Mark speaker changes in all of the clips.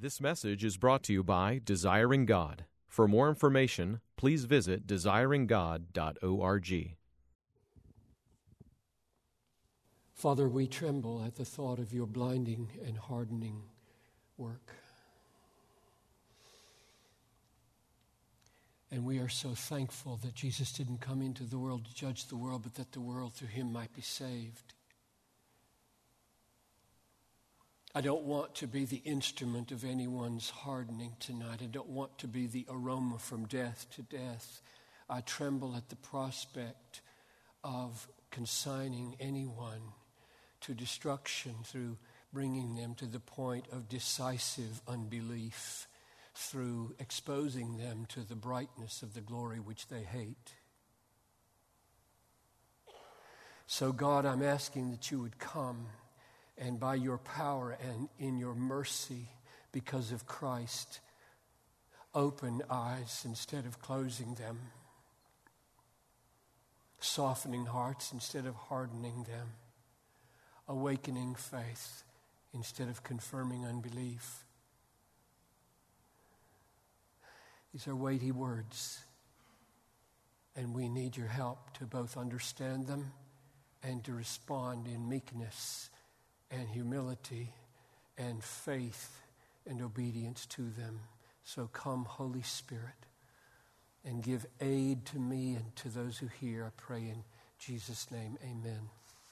Speaker 1: This message is brought to you by Desiring God. For more information, please visit desiringgod.org.
Speaker 2: Father, we tremble at the thought of your blinding and hardening work. And we are so thankful that Jesus didn't come into the world to judge the world, but that the world through him might be saved. I don't want to be the instrument of anyone's hardening tonight. I don't want to be the aroma from death to death. I tremble at the prospect of consigning anyone to destruction through bringing them to the point of decisive unbelief, through exposing them to the brightness of the glory which they hate. So God, I'm asking that you would come and by your power and in your mercy, because of Christ, open eyes instead of closing them, softening hearts instead of hardening them, awakening faith instead of confirming unbelief. These are weighty words, and we need your help to both understand them and to respond in meekness and humility and faith and obedience to them. So come, Holy Spirit, and give aid to me and to those who hear. I pray in Jesus' name, amen.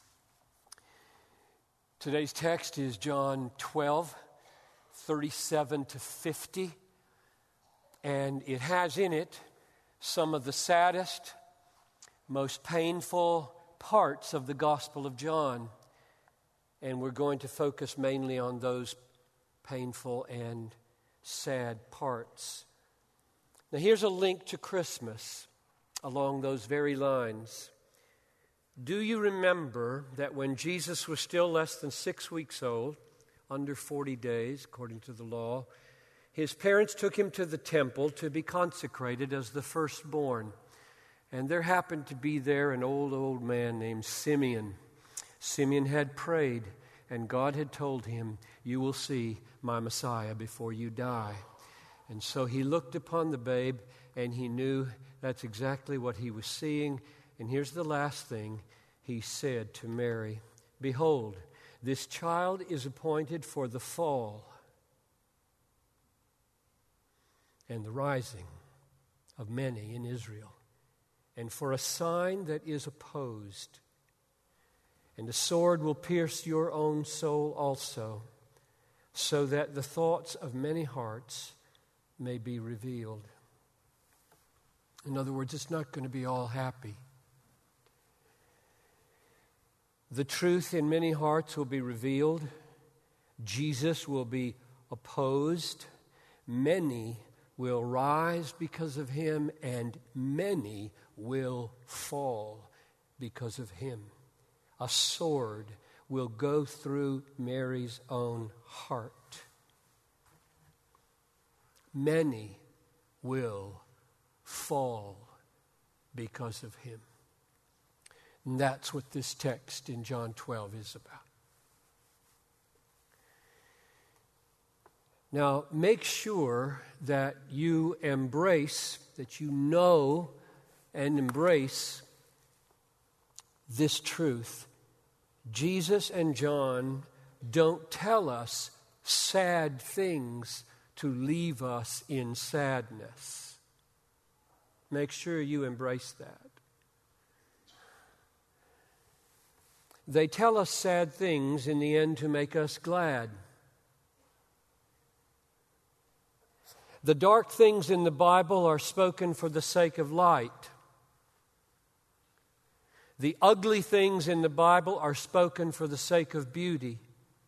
Speaker 2: Today's text is John 12, 37 to 50. And it has in it some of the saddest, most painful parts of the Gospel of John. And we're going to focus mainly on those painful and sad parts. Now, here's a link to Christmas along those very lines. Do you remember that when Jesus was still less than 6 weeks old, under 40 days, according to the law, his parents took him to the temple to be consecrated as the firstborn. And there happened to be there an old man named Simeon. Simeon had prayed, and God had told him, "You will see my Messiah before you die." And so he looked upon the babe, and he knew that's exactly what he was seeing. And here's the last thing he said to Mary. "Behold, this child is appointed for the fall and the rising of many in Israel, and for a sign that is opposed. And a sword will pierce your own soul also, so that the thoughts of many hearts may be revealed." In other words, it's not going to be all happy. The truth in many hearts will be revealed. Jesus will be opposed. Many will rise because of him, and many will fall because of him. A sword will go through Mary's own heart. Many will fall because of him. And that's what this text in John 12 is about. Now, make sure that you embrace, that you know and embrace this truth. Jesus and John don't tell us sad things to leave us in sadness. Make sure you embrace that. They tell us sad things in the end to make us glad. The dark things in the Bible are spoken for the sake of light. The ugly things in the Bible are spoken for the sake of beauty.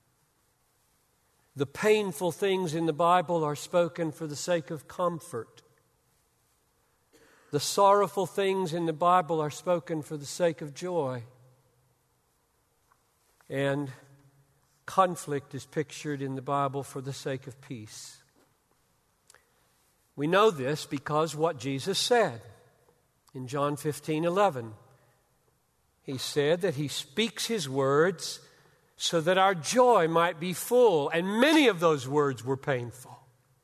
Speaker 2: The painful things in the Bible are spoken for the sake of comfort. The sorrowful things in the Bible are spoken for the sake of joy. And conflict is pictured in the Bible for the sake of peace. We know this because what Jesus said in John 15:11. He said that he speaks his words so that our joy might be full. And many of those words were painful.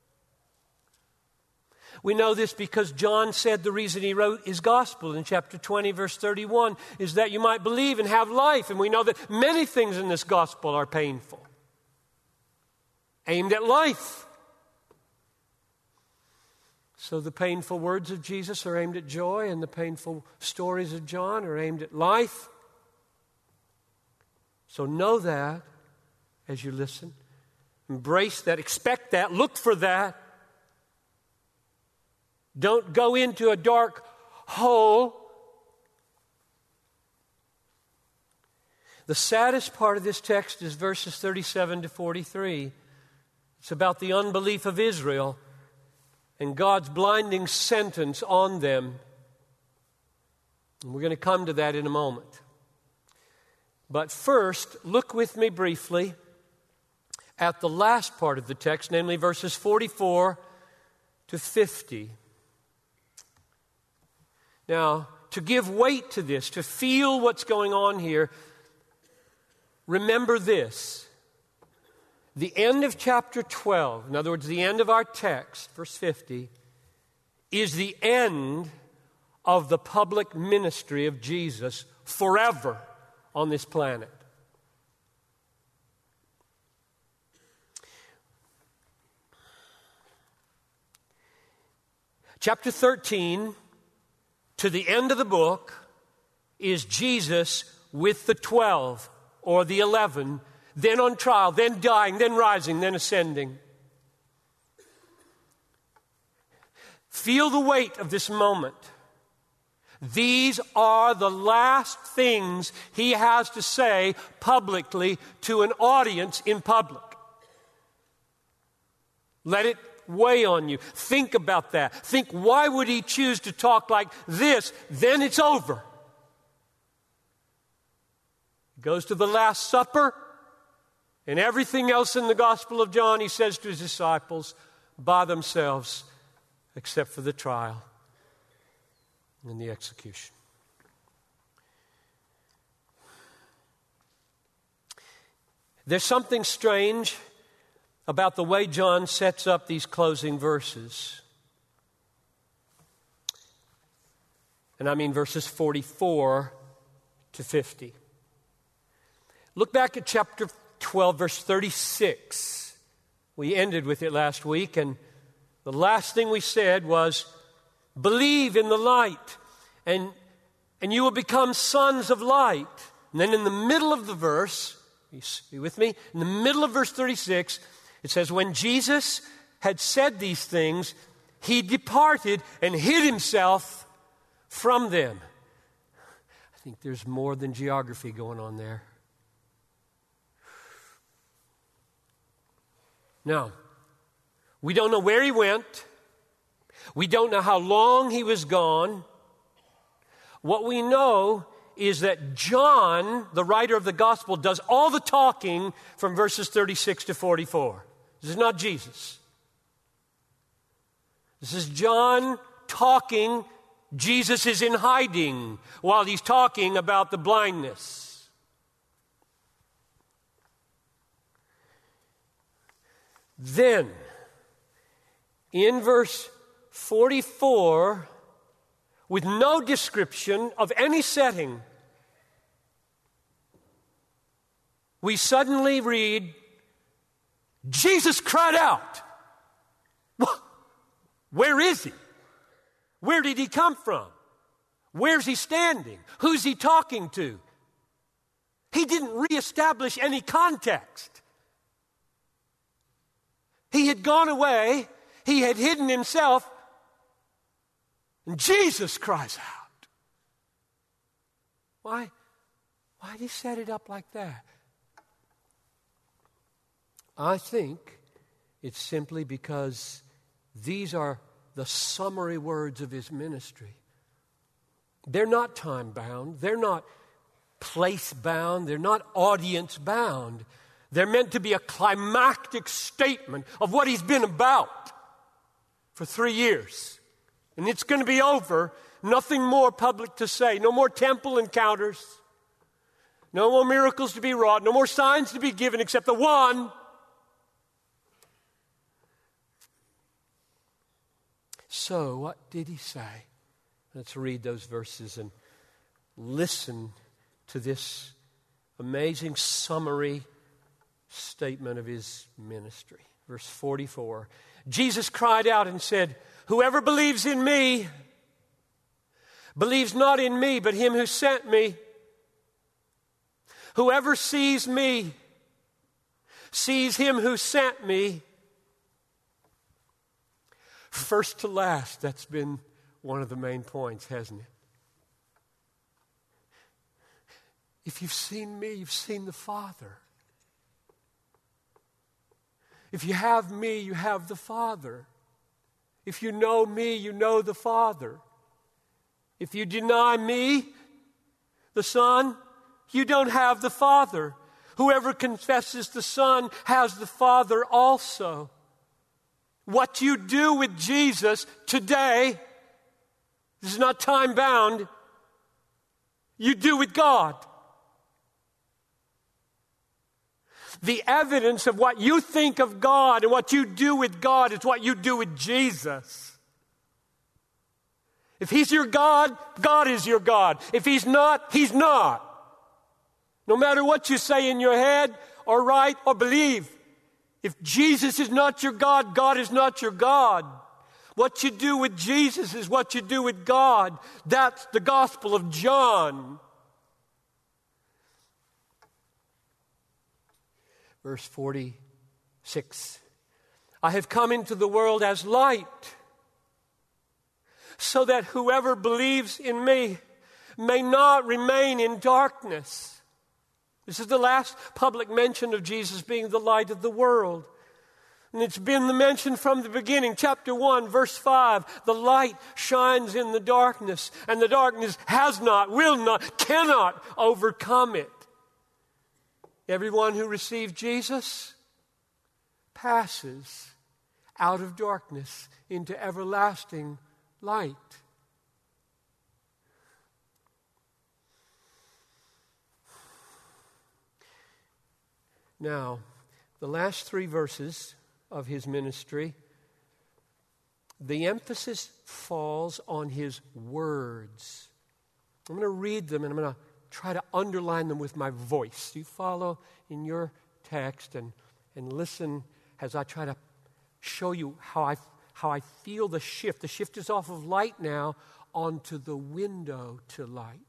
Speaker 2: We know this because John said the reason he wrote his gospel in chapter 20, verse 31, is that you might believe and have life. And we know that many things in this gospel are painful, aimed at life. So the painful words of Jesus are aimed at joy, and the painful stories of John are aimed at life. So know that as you listen. Embrace that, expect that, look for that. Don't go into a dark hole. The saddest part of this text is verses 37 to 43. It's about the unbelief of Israel and God's blinding sentence on them. And we're going to come to that in a moment. But first, look with me briefly at the last part of the text, namely verses 44 to 50. Now, to give weight to this, to feel what's going on here, remember this. The end of chapter 12, in other words, the end of our text, verse 50, is the end of the public ministry of Jesus forever on this planet. Chapter 13, to the end of the book, is Jesus with the 12 or the 11, then on trial, then dying, then rising, then ascending. Feel the weight of this moment. These are the last things he has to say publicly to an audience in public. Let it weigh on you. Think about that. Think, why would he choose to talk like this? Then it's over. He goes to the Last Supper, and everything else in the Gospel of John he says to his disciples by themselves, except for the trial and the execution. There's something strange about the way John sets up these closing verses. And I mean verses 44 to 50. Look back at chapter 12, verse 36. We ended with it last week, and the last thing we said was, believe in the light, and you will become sons of light. And then in the middle of the verse, you with me? In the middle of verse 36, it says, when Jesus had said these things, he departed and hid himself from them. I think there's more than geography going on there. Now, we don't know where he went. We don't know how long he was gone. What we know is that John, the writer of the gospel, does all the talking from verses 36 to 44. This is not Jesus. This is John talking. Jesus is in hiding while he's talking about the blindness. Then, in verse 44, with no description of any setting, we suddenly read, Jesus cried out. Where is he? Where did he come from? Where's he standing? Who's he talking to? He didn't reestablish any context. He had gone away. He had hidden himself. And Jesus cries out. Why did he set it up like that? I think it's simply because these are the summary words of his ministry. They're not time-bound. They're not place-bound. They're not audience-bound. They're meant to be a climactic statement of what he's been about for 3 years. And it's going to be over. Nothing more public to say. No more temple encounters. No more miracles to be wrought. No more signs to be given except the one. So, what did he say? Let's read those verses and listen to this amazing summary statement of his ministry. Verse 44. Jesus cried out and said, "Whoever believes in me believes not in me, but him who sent me. Whoever sees me sees him who sent me." First to last, that's been one of the main points, hasn't it? If you've seen me, you've seen the Father. If you have me, you have the Father. If you know me, you know the Father. If you deny me, the Son, you don't have the Father. Whoever confesses the Son has the Father also. What you do with Jesus today, this is not time-bound, you do with God. The evidence of what you think of God and what you do with God is what you do with Jesus. If He's your God, God is your God. If He's not, He's not. No matter what you say in your head or write or believe, if Jesus is not your God, God is not your God. What you do with Jesus is what you do with God. That's the Gospel of John. Verse 46. I have come into the world as light, so that whoever believes in me may not remain in darkness. This is the last public mention of Jesus being the light of the world. And it's been the mention from the beginning. Chapter 1, verse 5. The light shines in the darkness, and the darkness has not, will not, cannot overcome it. Everyone who received Jesus passes out of darkness into everlasting light. Now, the last 3 verses of his ministry, the emphasis falls on his words. I'm going to read them and I'm going to try to underline them with my voice. You follow in your text and listen as I try to show you how I feel the shift. The shift is off of light now onto the window to light.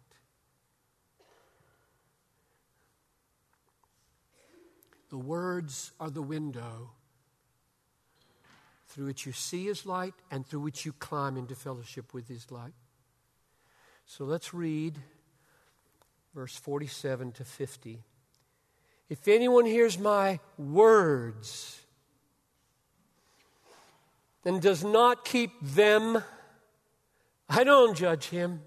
Speaker 2: The words are the window through which you see His light and through which you climb into fellowship with His light. So let's read verse 47 to 50. If anyone hears my words and does not keep them, I don't judge him.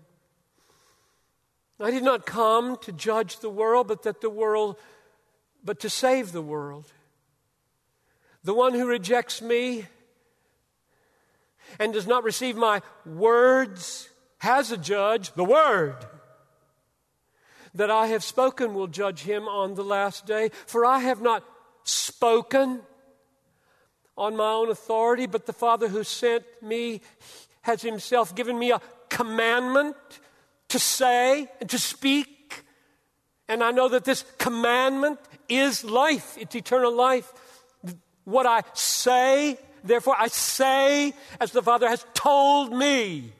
Speaker 2: I did not come to judge the world, but to save the world. The one who rejects me and does not receive my words has a judge. The word that I have spoken will judge him on the last day. For I have not spoken on my own authority, but the Father who sent me has Himself given me a commandment to say and to speak. And I know that this commandment is life. It's eternal life. What I say, therefore I say as the Father has told me.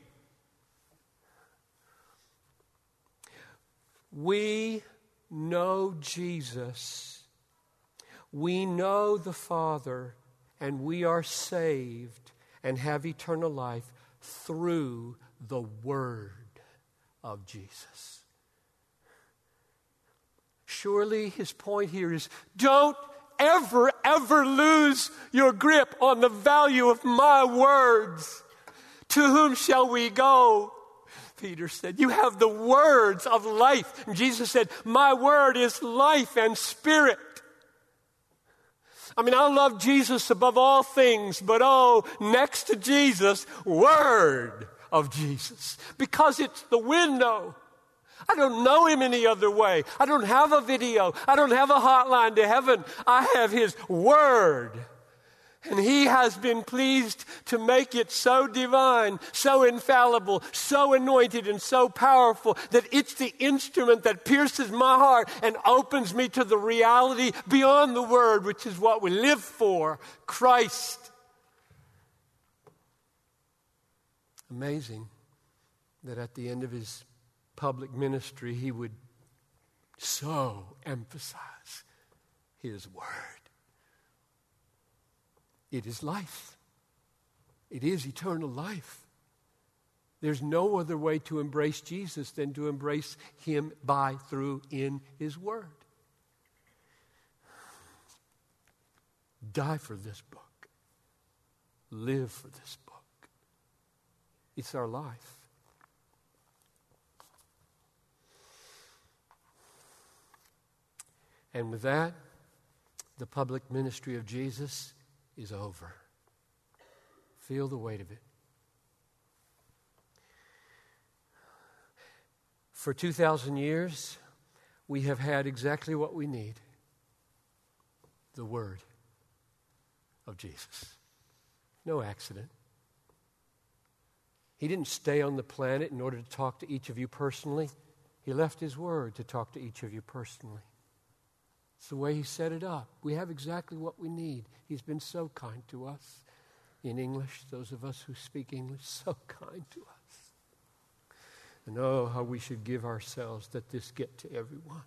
Speaker 2: We know Jesus. We know the Father, and we are saved and have eternal life through the Word of Jesus. Surely his point here is, don't ever lose your grip on the value of my words. To whom shall we go? Peter said, you have the words of life. And Jesus said, my word is life and spirit. I mean, I love Jesus above all things, but next to Jesus, word of Jesus. Because it's the window I don't know him any other way. I don't have a video. I don't have a hotline to heaven. I have his word. And he has been pleased to make it so divine, so infallible, so anointed, and so powerful that it's the instrument that pierces my heart and opens me to the reality beyond the word, which is what we live for, Christ. Amazing that at the end of his public ministry, he would so emphasize his word. It is life. It is eternal life. There's no other way to embrace Jesus than to embrace him by, through, in his word. Die for this book. Live for this book. It's our life. And with that, the public ministry of Jesus is over. Feel the weight of it. For 2,000 years, we have had exactly what we need. The word of Jesus. No accident. He didn't stay on the planet in order to talk to each of you personally. He left his word to talk to each of you personally. It's the way he set it up. We have exactly what we need. He's been so kind to us. In English, those of us who speak English, so kind to us. And oh, how we should give ourselves that this get to everyone.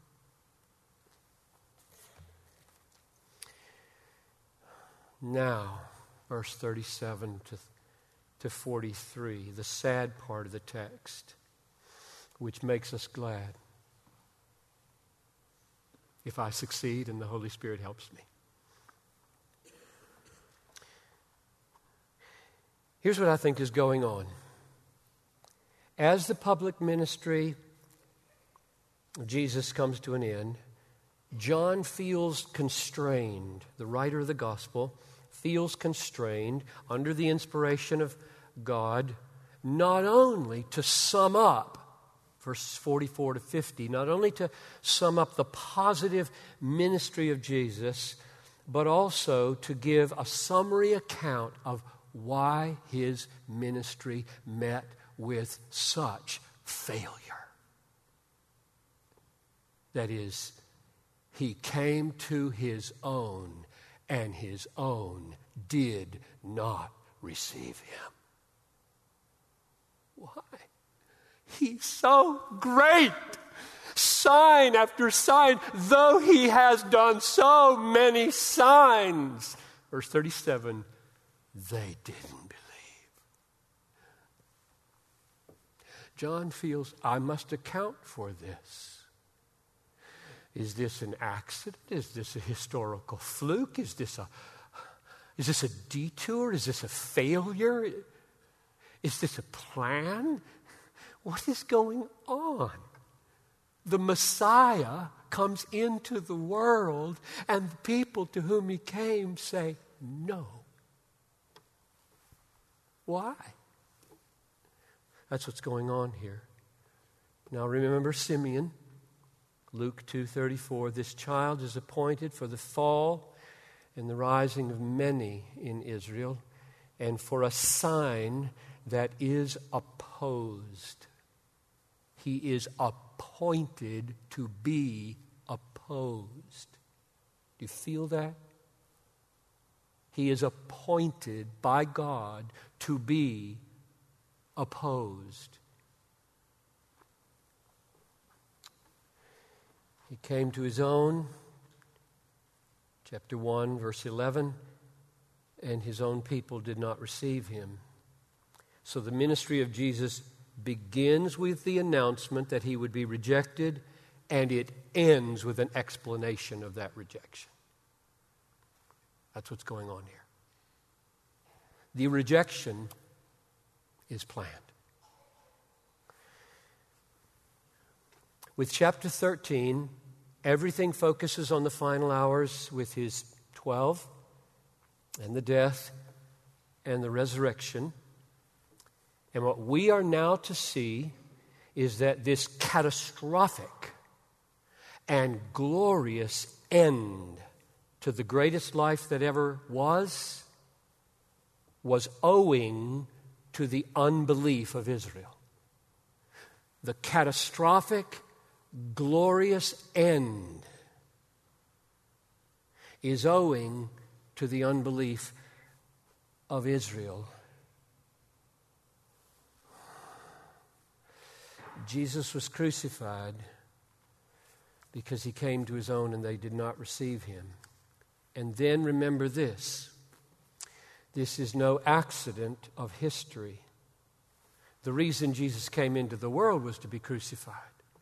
Speaker 2: Now, verse 37 to 43, the sad part of the text, which makes us glad. If I succeed and the Holy Spirit helps me. Here's what I think is going on. As the public ministry of Jesus comes to an end, John feels constrained. The writer of the gospel feels constrained under the inspiration of God, not only to sum up verses 44 to 50, not only to sum up the positive ministry of Jesus, but also to give a summary account of why his ministry met with such failure. That is, he came to his own, and his own did not receive him. Why? He's so great. Sign after sign, though he has done so many signs. Verse 37, they didn't believe. John feels, I must account for this. Is this an accident? Is this a historical fluke? Is this a detour? Is this a failure? Is this a plan? What is going on? The Messiah comes into the world, and the people to whom he came say no. Why? That's what's going on here. Now remember Simeon, Luke 2:34. This child is appointed for the fall and the rising of many in Israel, and for a sign that is opposed. He is appointed to be opposed. Do you feel that? He is appointed by God to be opposed. He came to his own, chapter 1, verse 11, and his own people did not receive him. So the ministry of Jesus begins with the announcement that he would be rejected, and it ends with an explanation of that rejection. That's what's going on here. The rejection is planned. With chapter 13, everything focuses on the final hours with his 12 and the death and the resurrection. And what we are now to see is that this catastrophic and glorious end to the greatest life that ever was owing to the unbelief of Israel. The catastrophic, glorious end is owing to the unbelief of Israel. Jesus was crucified because he came to his own and they did not receive him. And then remember this. This is no accident of history. The reason Jesus came into the world was to be crucified.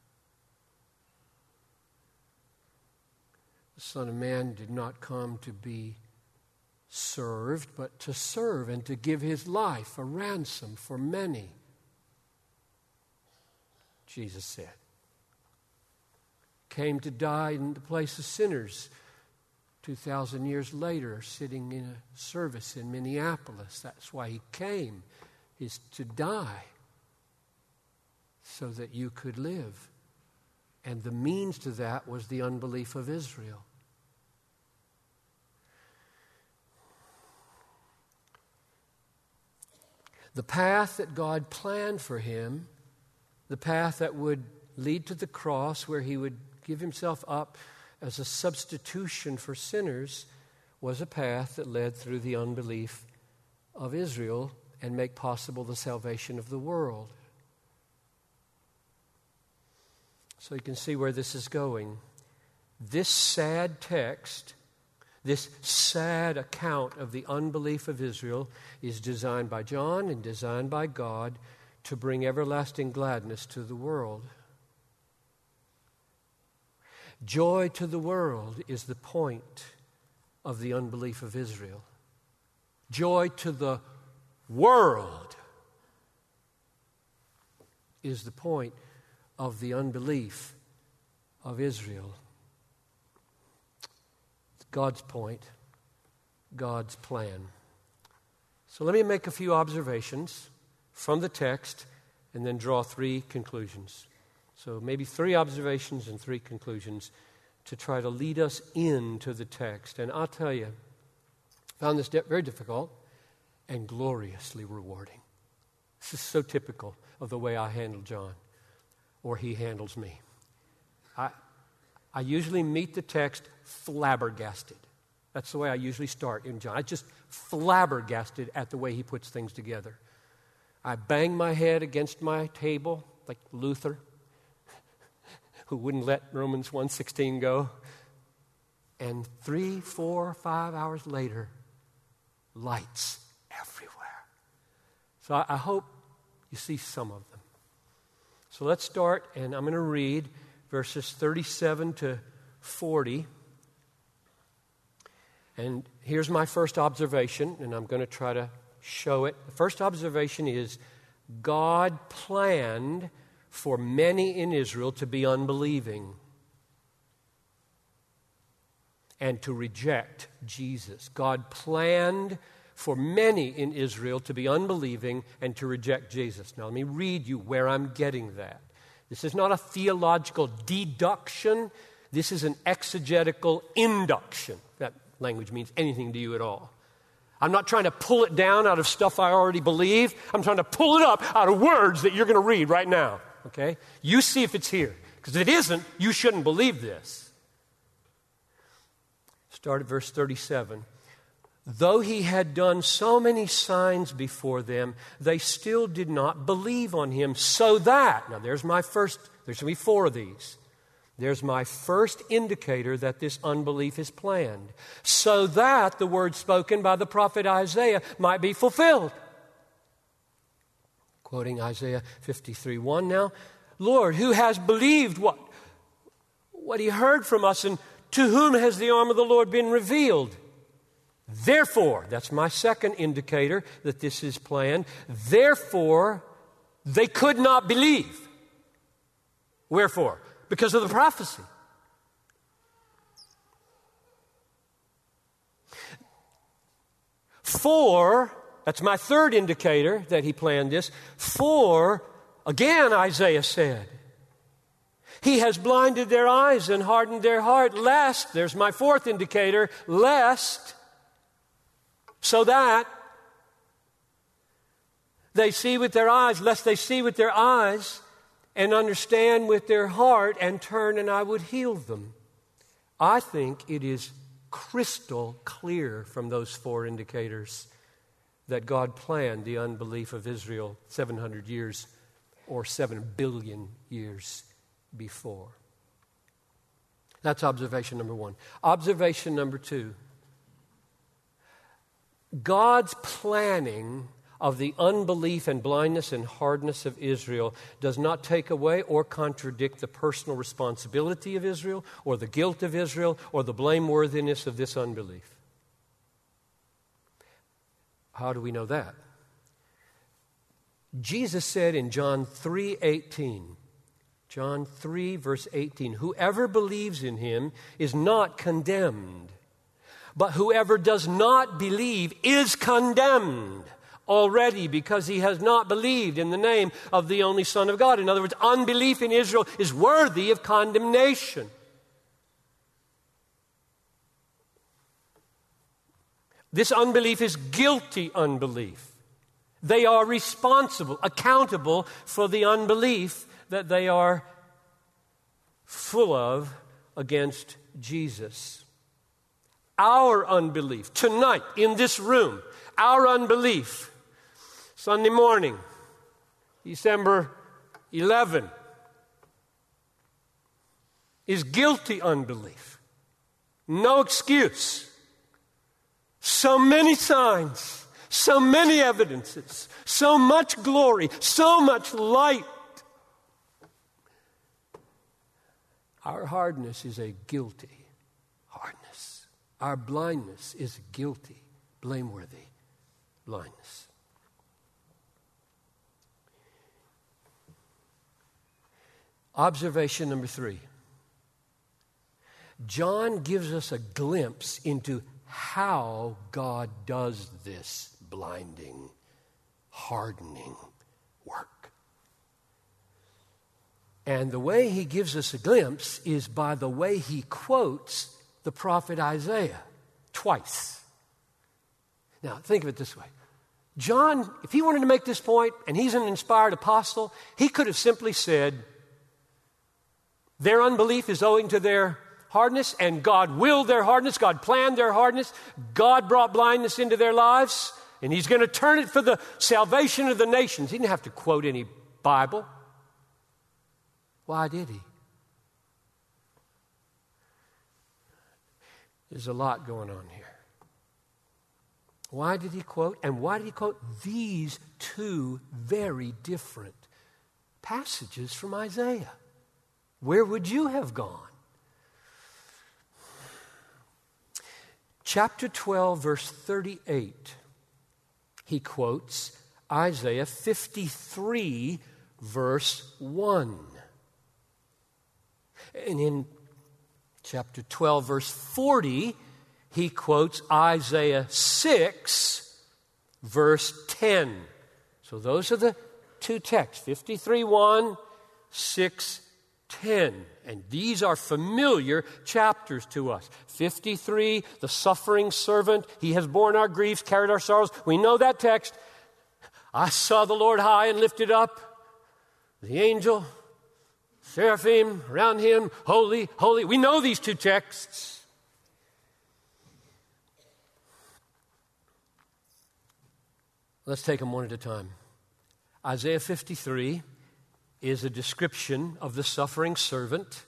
Speaker 2: The Son of Man did not come to be served, but to serve and to give his life a ransom for many. Jesus said. Came to die in the place of sinners 2,000 years later, sitting in a service in Minneapolis. That's why he came, is to die so that you could live. And the means to that was the unbelief of Israel. The path that God planned for him, the path that would lead to the cross where he would give himself up as a substitution for sinners, was a path that led through the unbelief of Israel and make possible the salvation of the world. So you can see where this is going. This sad text, this sad account of the unbelief of Israel is designed by John and designed by God to bring everlasting gladness to the world. Joy to the world is the point of the unbelief of Israel. Joy to the world is the point of the unbelief of Israel. God's point, God's plan. So let me make a few observations from the text and then draw three conclusions. So maybe three observations and three conclusions to try to lead us into the text. And I'll tell you, I found this very difficult and gloriously rewarding. This is so typical of the way I handle John, or he handles me. I usually meet the text flabbergasted. That's the way I usually start in John. I just flabbergasted at the way he puts things together. I bang my head against my table like Luther, who wouldn't let Romans 1:16 go. And 3, 4, 5 hours later, lights everywhere. So I hope you see some of them. So let's start, and I'm going to read verses 37 to 40. And here's my first observation, and I'm going to try to show it. The first observation is God planned for many in Israel to be unbelieving and to reject Jesus. God planned for many in Israel to be unbelieving and to reject Jesus. Now, let me read you where I'm getting that. This is not a theological deduction. This is an exegetical induction. That language means anything to you at all. I'm not trying to pull it down out of stuff I already believe. I'm trying to pull it up out of words that you're going to read right now. Okay? You see if it's here. Because if it isn't, you shouldn't believe this. Start at verse 37. Though he had done so many signs before them, they still did not believe on him. So that, now there's going to be 4 of these. There's my first indicator that this unbelief is planned. So that the word spoken by the prophet Isaiah might be fulfilled. Quoting Isaiah 53:1 now. Lord, who has believed what he heard from us, and to whom has the arm of the Lord been revealed? Therefore, that's my second indicator that this is planned. Therefore, they could not believe. Wherefore? Because of the prophecy. For, that's my third indicator that he planned this, for Again, Isaiah said, He has blinded their eyes and hardened their heart, lest, there's my fourth indicator, lest, so that they see with their eyes, lest they see with their eyes and understand with their heart and turn and I would heal them. I think it is crystal clear from those four indicators that God planned the unbelief of Israel 700 years or 7 billion years before. That's observation number one. Observation number two. God's planning of the unbelief and blindness and hardness of Israel does not take away or contradict the personal responsibility of Israel or the guilt of Israel or the blameworthiness of this unbelief. How do we know that? Jesus said in John 3:18, John 3, verse 18, whoever believes in him is not condemned, but whoever does not believe is condemned already because he has not believed in the name of the only Son of God. In other words, unbelief in Israel is worthy of condemnation. This unbelief is guilty unbelief. They are responsible, accountable for the unbelief that they are full of against Jesus. Our unbelief, tonight in this room, our unbelief, Sunday morning, December 11, is guilty unbelief. No excuse. So many signs, so many evidences, so much glory, so much light. Our hardness is a guilty hardness. Our blindness is a guilty, blameworthy blindness. Observation number three. John gives us a glimpse into how God does this blinding, hardening work. And the way he gives us a glimpse is by the way he quotes the prophet Isaiah twice. Now, think of it this way. John, if he wanted to make this point, and he's an inspired apostle, he could have simply said, their unbelief is owing to their hardness, and God willed their hardness, God planned their hardness, God brought blindness into their lives, and he's going to turn it for the salvation of the nations. He didn't have to quote any Bible. Why did he? There's a lot going on here. Why did he quote? And why did he quote these two very different passages from Isaiah? Where would you have gone? Chapter 12, verse 38, he quotes Isaiah 53, verse 1. And in chapter 12, verse 40, he quotes Isaiah 6, verse 10. So those are the two texts, 53:1, 6:10. And these are familiar chapters to us. 53, the suffering servant. He has borne our griefs, carried our sorrows. We know that text. I saw the Lord high and lifted up. The angel, seraphim around him, holy, holy. We know these two texts. Let's take them one at a time. Isaiah 53 is a description of the suffering servant.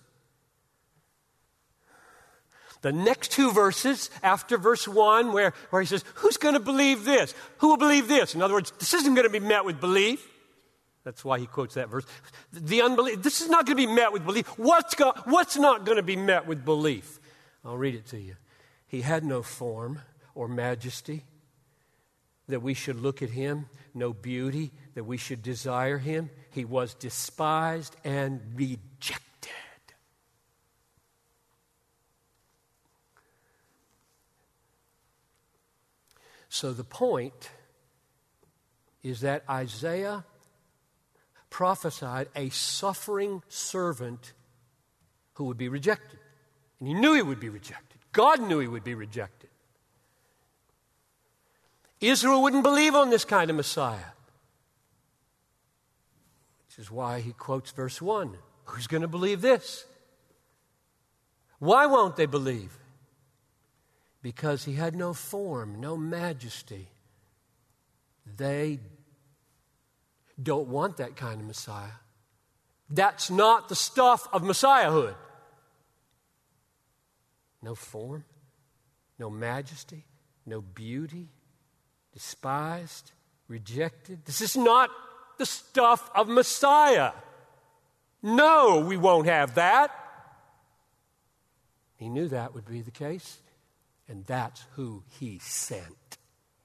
Speaker 2: The next two verses after verse 1 where he says, who's going to believe this? Who will believe this? In other words, this isn't going to be met with belief. That's why he quotes that verse. The unbelief. This is not going to be met with belief. What's not going to be met with belief? I'll read it to you. He had no form or majesty that we should look at him, no beauty that we should desire him. He was despised and rejected. So the point is that Isaiah prophesied a suffering servant who would be rejected. And he knew he would be rejected. God knew he would be rejected. Israel wouldn't believe on this kind of Messiah. Which is why he quotes verse 1. Who's going to believe this? Why won't they believe? Because he had no form, no majesty. They don't want that kind of Messiah. That's not the stuff of Messiahhood. No form, no majesty, no beauty, despised, rejected. This is not the stuff of Messiah. No, we won't have that. He knew that would be the case, and that's who he sent.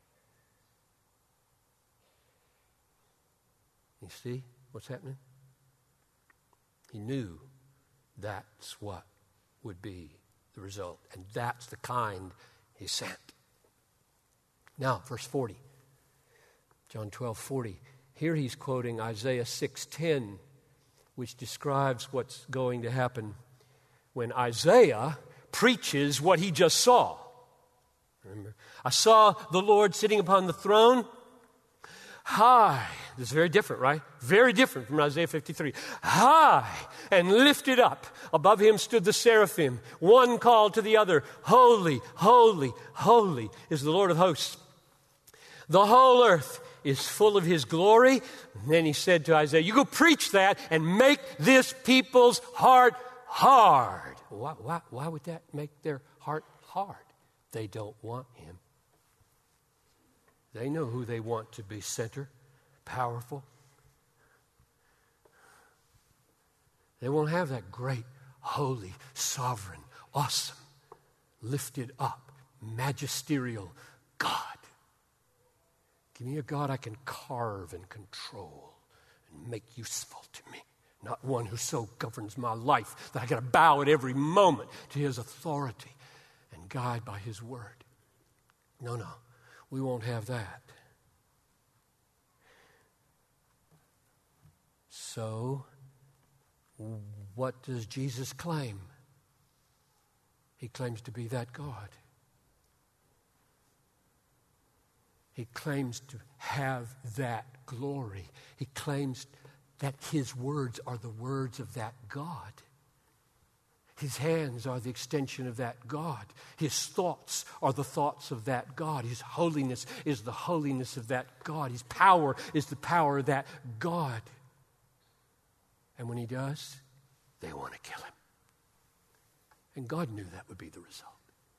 Speaker 2: You see what's happening? He knew that's what would be the result, and that's the kind he sent. Now, verse 40, John 12:40. Here he's quoting Isaiah 6:10, which describes what's going to happen when Isaiah preaches what he just saw. Remember, I saw the Lord sitting upon the throne, high. This is very different, right? Very different from Isaiah 53. High and lifted up. Above him stood the seraphim. One called to the other, holy, holy, holy is the Lord of hosts. The whole earth is full of his glory. And then he said to Isaiah, you go preach that and make this people's heart hard. Why would that make their heart hard? They don't want him. They know who they want to be center, powerful. They won't have that great, holy, sovereign, awesome, lifted up, magisterial God. Give me a God I can carve and control and make useful to me. Not one who so governs my life that I got to bow at every moment to his authority and guide by his word. No, we won't have that. So, what does Jesus claim? He claims to be that God. He claims to have that glory. He claims that his words are the words of that God. His hands are the extension of that God. His thoughts are the thoughts of that God. His holiness is the holiness of that God. His power is the power of that God. And when he does, they want to kill him. And God knew that would be the result.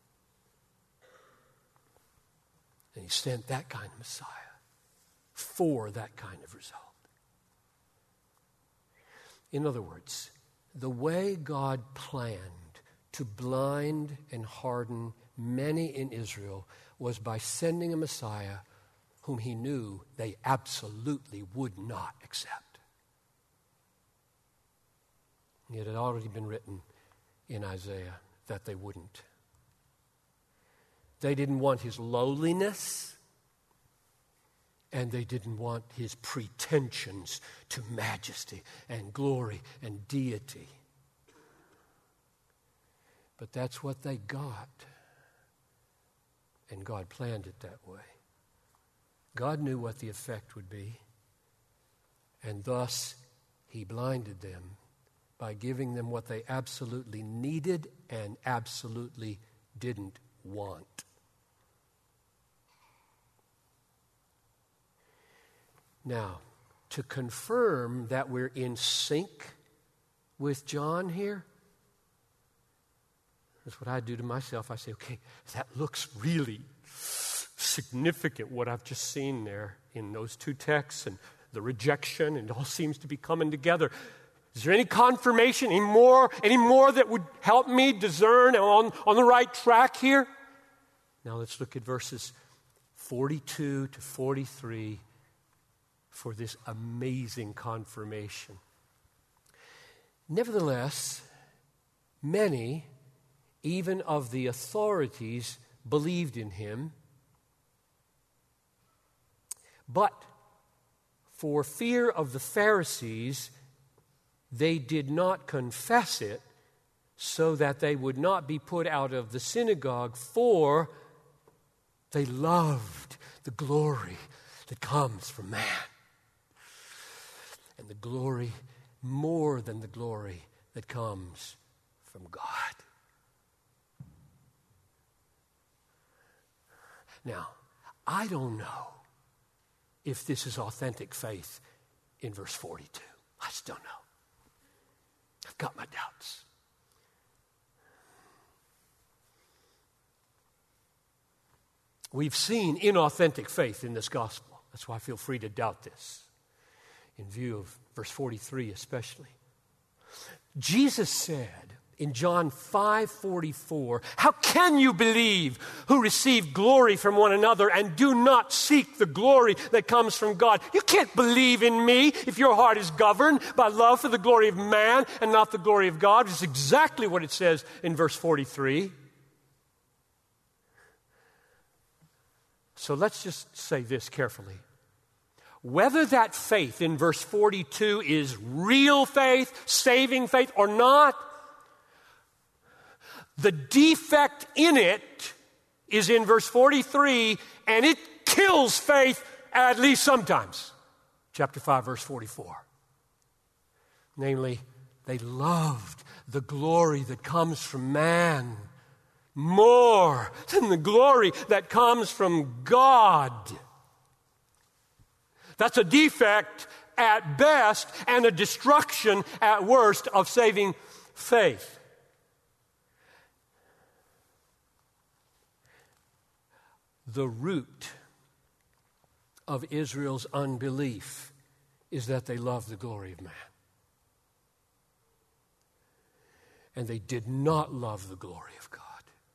Speaker 2: And he sent that kind of Messiah for that kind of result. In other words, the way God planned to blind and harden many in Israel was by sending a Messiah whom he knew they absolutely would not accept. It had already been written in Isaiah that they wouldn't. They didn't want his lowliness, and they didn't want his pretensions to majesty and glory and deity. But that's what they got. And God planned it that way. God knew what the effect would be, and thus he blinded them by giving them what they absolutely needed and absolutely didn't want. Now, to confirm that we're in sync with John here, that's what I do to myself. I say, okay, that looks really significant, what I've just seen there in those two texts and the rejection, and it all seems to be coming together. Is there any confirmation, any more that would help me discern on the right track here? Now let's look at verses 42 to 43 for this amazing confirmation. Nevertheless, many, even of the authorities, believed in him, but For fear of the Pharisees, they did not confess it, so that they would not be put out of the synagogue, for they loved the glory that comes from man, and the glory more than the glory that comes from God. Now, I don't know if this is authentic faith in verse 42. I just don't know. I've got my doubts. We've seen inauthentic faith in this gospel. That's why I feel free to doubt this, in view of verse 43 especially. Jesus said in John 5:44, "How can you believe who receive glory from one another and do not seek the glory that comes from God?" You can't believe in me if your heart is governed by love for the glory of man and not the glory of God. It's exactly what it says in verse 43. So let's just say this carefully. Whether that faith in verse 42 is real faith, saving faith, or not, the defect in it is in verse 43, and it kills faith at least sometimes. Chapter 5, verse 44. Namely, they loved the glory that comes from man more than the glory that comes from God. That's a defect at best and a destruction at worst of saving faith. The root of Israel's unbelief is that they love the glory of man. And they did not love the glory of God.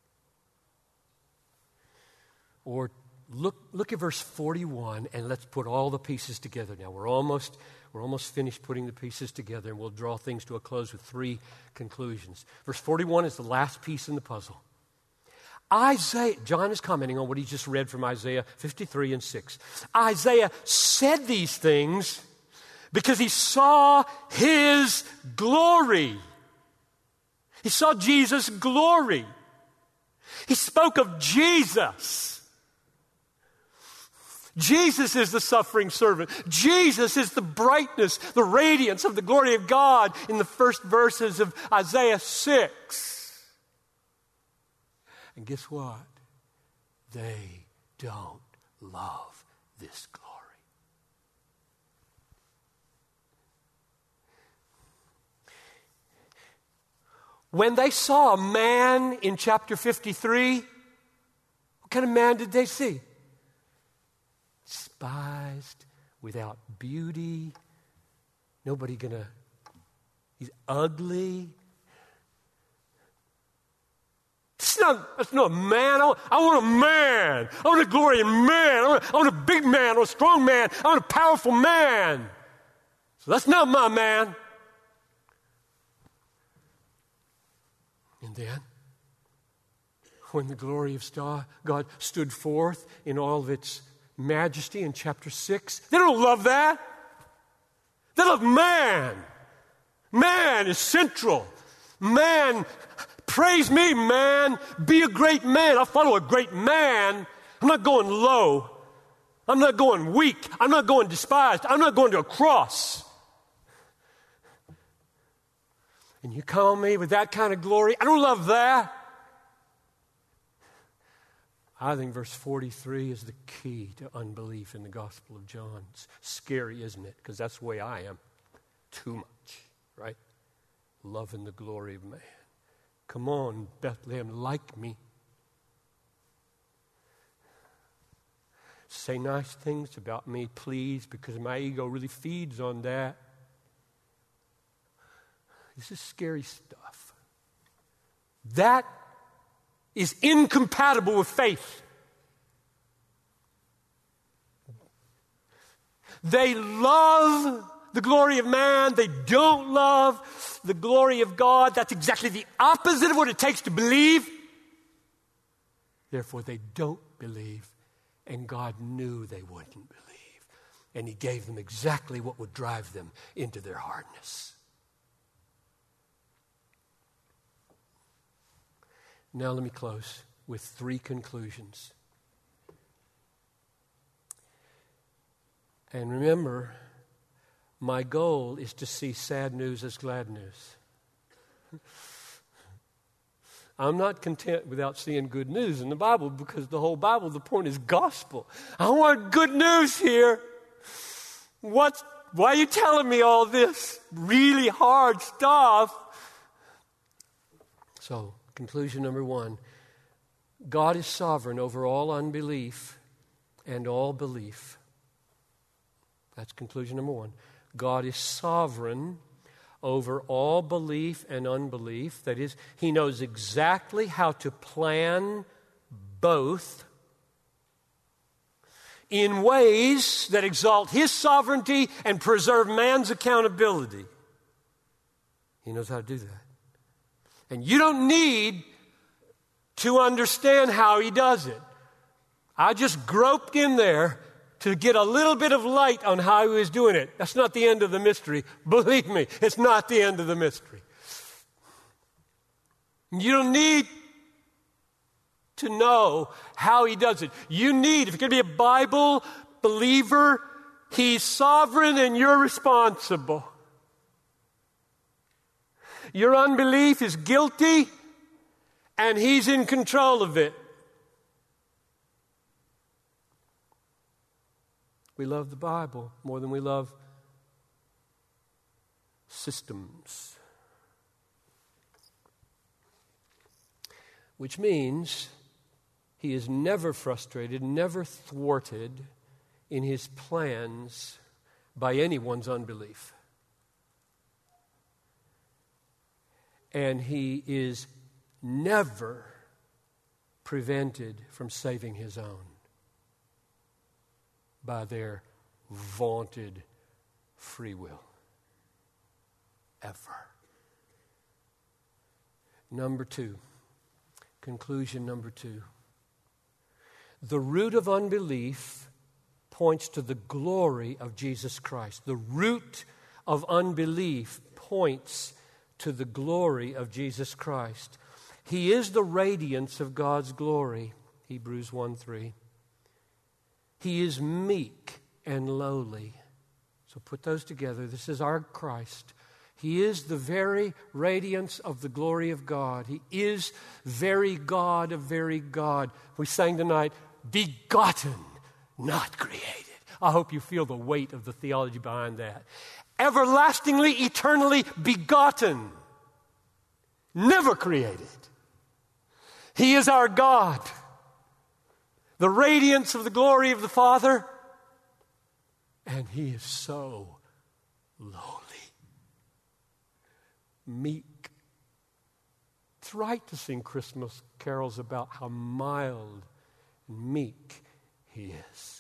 Speaker 2: Or look at verse 41 and let's put all the pieces together now. We're almost finished putting the pieces together, and we'll draw things to a close with three conclusions. Verse 41 is the last piece in the puzzle. Isaiah, John is commenting on what he just read from Isaiah 53 and 6. Isaiah said these things because he saw his glory. He saw Jesus' glory. He spoke of Jesus. Jesus is the suffering servant. Jesus is the brightness, the radiance of the glory of God in the first verses of Isaiah 6. And guess what? They don't love this glory. When they saw a man in chapter 53, what kind of man did they see? Despised, without beauty, he's ugly. That's not a man. I want a man. I want a glory in man. I want a big man. I want a strong man. I want a powerful man. So that's not my man. And then, when the glory of God stood forth in all of its majesty in chapter 6, they don't love that. They love man. Man is central. Man, praise me, man. Be a great man. I'll follow a great man. I'm not going low. I'm not going weak. I'm not going despised. I'm not going to a cross. And you call me with that kind of glory? I don't love that. I think verse 43 is the key to unbelief in the Gospel of John. It's scary, isn't it? Because that's the way I am. Too much, right? Loving the glory of man. Come on, Bethlehem, like me. Say nice things about me, please, because my ego really feeds on that. This is scary stuff. That is incompatible with faith. They love the glory of man. They don't love the glory of God. That's exactly the opposite of what it takes to believe. Therefore, they don't believe, and God knew they wouldn't believe. and he gave them exactly what would drive them into their hardness. Now let me close with 3 conclusions. And remember, my goal is to see sad news as glad news. I'm not content without seeing good news in the Bible, because the whole Bible, the point is gospel. I want good news here. Why are you telling me all this really hard stuff? So, conclusion number 1, God is sovereign over all unbelief and all belief. That's conclusion number 1. God is sovereign over all belief and unbelief. That is, he knows exactly how to plan both in ways that exalt his sovereignty and preserve man's accountability. He knows how to do that. And you don't need to understand how he does it. I just groped in there to get a little bit of light on how he was doing it. That's not the end of the mystery. Believe me, it's not the end of the mystery. You don't need to know how he does it. You need, if you're going to be a Bible believer, he's sovereign and you're responsible. Your unbelief is guilty and he's in control of it. We love the Bible more than we love systems. Which means he is never frustrated, never thwarted in his plans by anyone's unbelief. And he is never prevented from saving his own by their vaunted free will. Ever. Number 2. Conclusion number 2. The root of unbelief points to the glory of Jesus Christ. The root of unbelief points to the glory of Jesus Christ. He is the radiance of God's glory. Hebrews 1:3. He is meek and lowly. So put those together. This is our Christ. He is the very radiance of the glory of God. He is very God of very God. We sang tonight, begotten, not created. I hope you feel the weight of the theology behind that. Everlastingly, eternally begotten, never created. He is our God, the radiance of the glory of the Father, and he is so lowly, meek. It's right to sing Christmas carols about how mild and meek he is.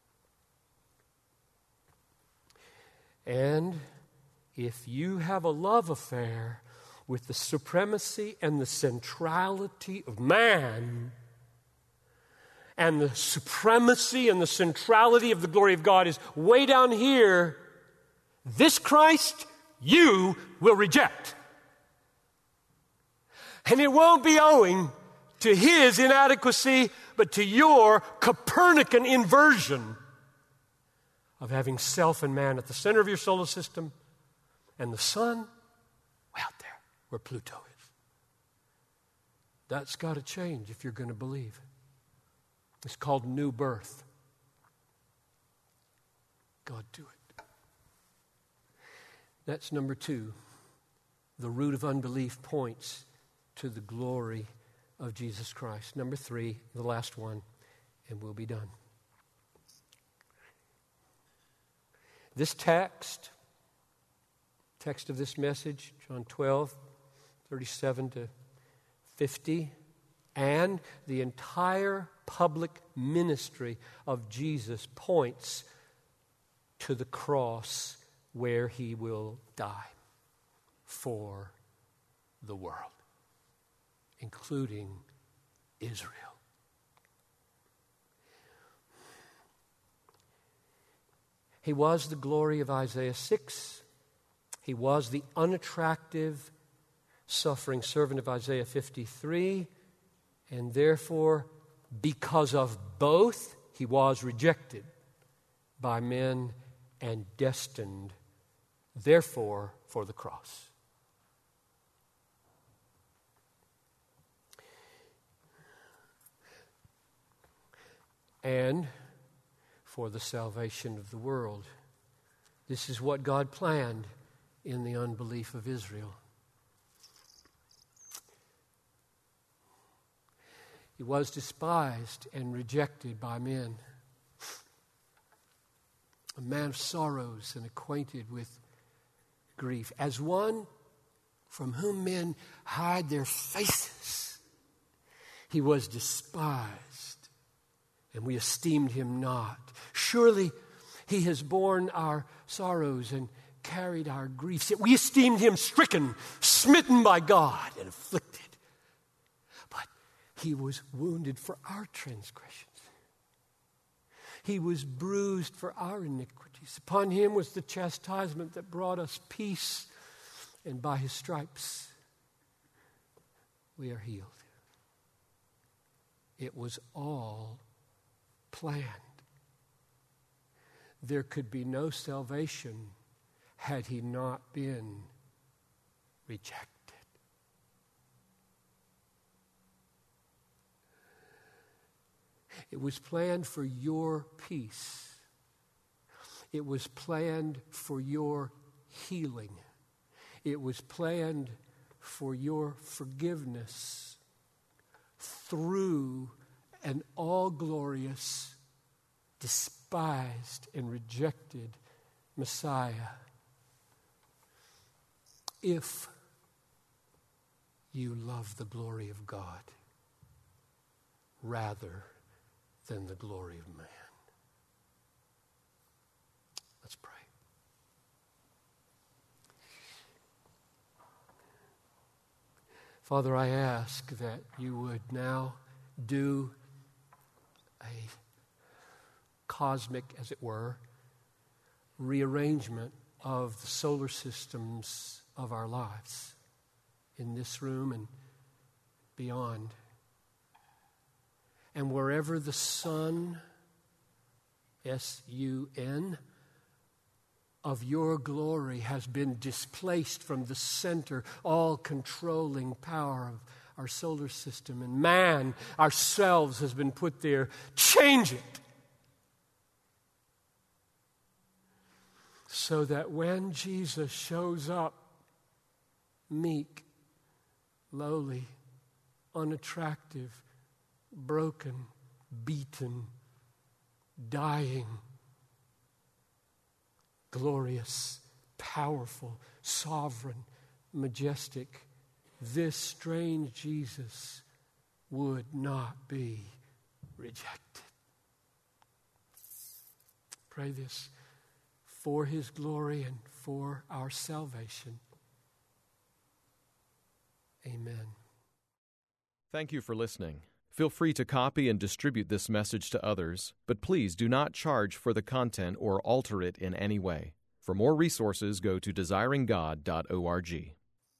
Speaker 2: And if you have a love affair with the supremacy and the centrality of man, and the supremacy and the centrality of the glory of God is way down here, this Christ you will reject. And it won't be owing to his inadequacy, but to your Copernican inversion of having self and man at the center of your solar system and the sun way out there where Pluto is. That's got to change if you're going to believe. It's called new birth. God, do it. That's number 2. The root of unbelief points to the glory of Jesus Christ. Number 3, the last one, and we'll be done. This text of this message, John 12, 37 to 50, and the entire public ministry of Jesus points to the cross where he will die for the world, including Israel. He was the glory of Isaiah 6. He was the unattractive, suffering servant of Isaiah 53. And therefore, because of both, he was rejected by men and destined, therefore, for the cross. And for the salvation of the world. This is what God planned in the unbelief of Israel. He was despised and rejected by men. A man of sorrows and acquainted with grief. As one from whom men hide their faces, he was despised, and we esteemed him not. Surely he has borne our sorrows and carried our griefs. Yet we esteemed him stricken, smitten by God, and afflicted. But he was wounded for our transgressions. He was bruised for our iniquities. Upon him was the chastisement that brought us peace, and by his stripes we are healed. It was all planned. There could be no salvation had he not been rejected. It was planned for your peace. It was planned for your healing. It was planned for your forgiveness through an all-glorious, despised and rejected Messiah. If you love the glory of God rather than the glory of man. Let's pray. Father, I ask that you would now do a cosmic, as it were, rearrangement of the solar systems of our lives in this room and beyond. And wherever the sun, S-U-N, of your glory has been displaced from the center, all-controlling power of our solar system, and man, ourselves, has been put there, change it. So that when Jesus shows up, meek, lowly, unattractive, broken, beaten, dying, glorious, powerful, sovereign, majestic, this strange Jesus would not be rejected. Pray this for his glory and for our salvation. Amen.
Speaker 1: Thank you for listening. Feel free to copy and distribute this message to others, but please do not charge for the content or alter it in any way. For more resources, go to desiringgod.org.